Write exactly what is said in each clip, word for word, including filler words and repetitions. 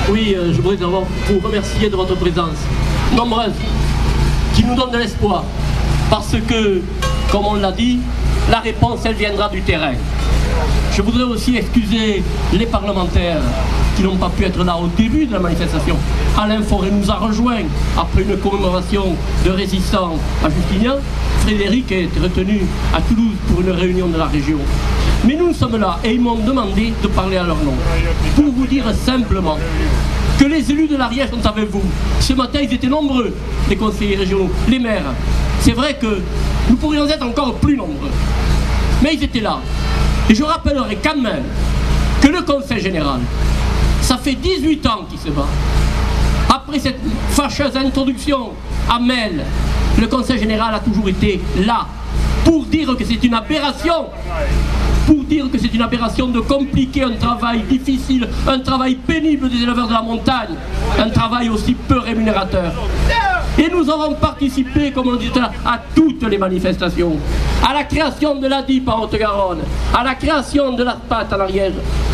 Oui, euh, je voudrais d'abord vous remercier de votre présence nombreuse, qui nous donne de l'espoir. Parce que, comme on l'a dit, la réponse, elle viendra du terrain. Je voudrais aussi excuser les parlementaires qui n'ont pas pu être là au début de la manifestation. Alain Fauré nous a rejoints après une commémoration de résistants à Justinien. Frédéric est retenu à Toulouse pour une réunion de la région. Mais nous sommes là et ils m'ont demandé de parler à leur nom. Pour vous dire simplement que les élus de l'Ariège sont avec vous. Ce matin, ils étaient nombreux, les conseillers régionaux, les maires. C'est vrai que nous pourrions être encore plus nombreux. Mais ils étaient là. Et je rappellerai quand même que le Conseil général, ça fait dix-huit ans qu'il se bat. Après cette fâcheuse introduction à Mel, le Conseil général a toujours été là pour dire que c'est une aberration, pour dire que c'est une aberration de compliquer un travail difficile, un travail pénible des éleveurs de la montagne, un travail aussi peu rémunérateur. Et nous avons participé, comme on dit là, à toutes les manifestations, à la création de l'A D I P en Haute-Garonne, à la création de l'ARPAT en Ariège.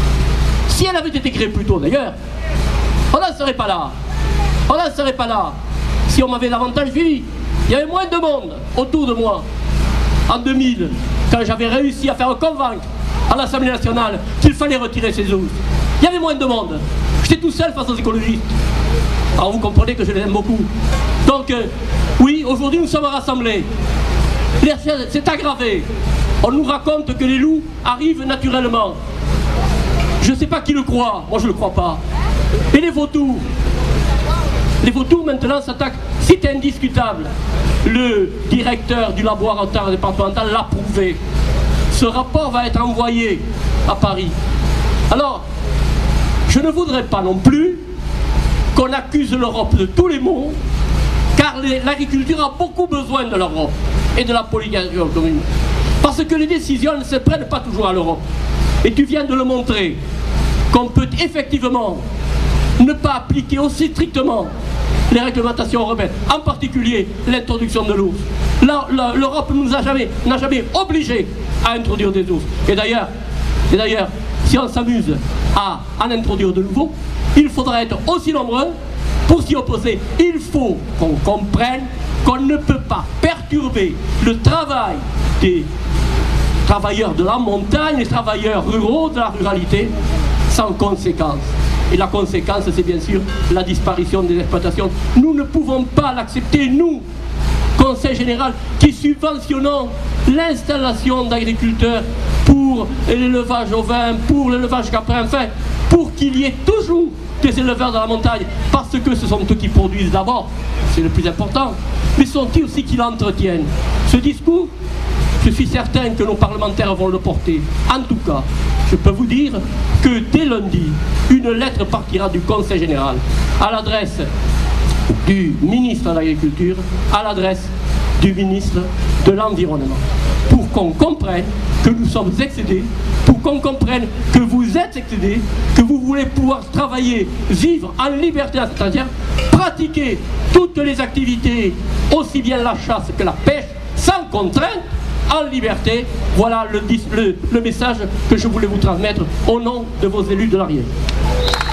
Si elle avait été créée plus tôt d'ailleurs, on n'en serait pas là. On n'en serait pas là. Si on m'avait davantage suivi, il y avait moins de monde autour de moi. En deux mille, quand j'avais réussi à faire convaincre à l'Assemblée nationale qu'il fallait retirer ces ours, il y avait moins de monde. J'étais tout seul face aux écologistes. Alors vous comprenez que je les aime beaucoup. Donc, euh, oui, aujourd'hui nous sommes rassemblés. C'est aggravé. On nous raconte que les loups arrivent naturellement. Je ne sais pas qui le croit, moi je ne le crois pas. Et les vautours Les vautours maintenant s'attaquent, c'est indiscutable. Le directeur du laboratoire départemental l'a prouvé. Ce rapport va être envoyé à Paris. Alors, je ne voudrais pas non plus qu'on accuse l'Europe de tous les maux, car l'agriculture a beaucoup besoin de l'Europe et de la politique commune. Parce que les décisions ne se prennent pas toujours à l'Europe. Et tu viens de le montrer, qu'on peut effectivement ne pas appliquer aussi strictement les réglementations européennes, en particulier l'introduction de l'ours. L'Europe ne nous a jamais, n'a jamais obligés à introduire des ours. Et d'ailleurs, et d'ailleurs, si on s'amuse à en introduire de nouveaux, il faudra être aussi nombreux pour s'y opposer. Il faut qu'on comprenne qu'on ne peut pas perturber le travail des travailleurs de la montagne, les travailleurs ruraux de la ruralité, sans conséquence. Et la conséquence, c'est bien sûr la disparition des exploitations. Nous ne pouvons pas l'accepter, nous, Conseil général, qui subventionnons l'installation d'agriculteurs pour l'élevage ovin, pour l'élevage caprin, enfin, pour qu'il y ait toujours des éleveurs dans la montagne, parce que ce sont eux qui produisent d'abord, c'est le plus important, mais sont-ils aussi qui l'entretiennent. Ce discours, je suis certain que nos parlementaires vont le porter. En tout cas, je peux vous dire que dès lundi, une lettre partira du Conseil général à l'adresse du ministre de l'Agriculture, à l'adresse du ministre de l'Environnement, pour qu'on comprenne que nous sommes excédés, pour qu'on comprenne que vous êtes excédés, que vous voulez pouvoir travailler, vivre en liberté à cette entière, pratiquer toutes les activités, aussi bien la chasse que la pêche, sans contrainte, en liberté. Voilà le, le, le message que je voulais vous transmettre au nom de vos élus de l'Ariège.